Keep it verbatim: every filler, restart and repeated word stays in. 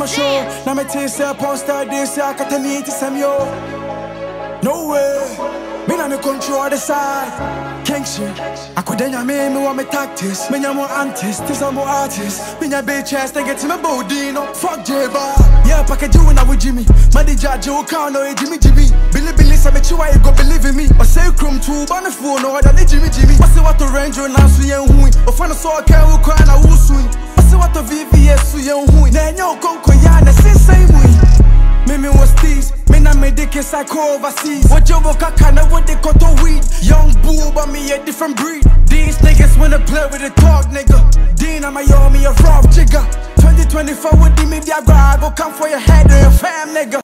show. Now me taste a poster this I got a need to some yo. No way. Me na me control the side. King shit. I could then me me want me tactics. Me na more antists, this are more artists. Me na bitch ass they get to me body no. Fuck J-Bar. Yeah, package you now with Jimmy. My D J Joe can't know Jimmy Jimmy. Billy Billy say me chew you go believe in me. I say crum too, but the phone no than Jimmy Jimmy. I say what to range you now so you hui. Or find a saw can we cry now who swing. I say what to V V S so you hui. Then you conquer ya na say same way. Me me was teased. Me na me dick is like overseas. What you walk a kinda what they cut to weed. Young boo but me a different breed. These niggas wanna play with the talk nigga. Dean I'm a yo me a rough jigger. twenty twenty-four with the media grab. Go come for your head.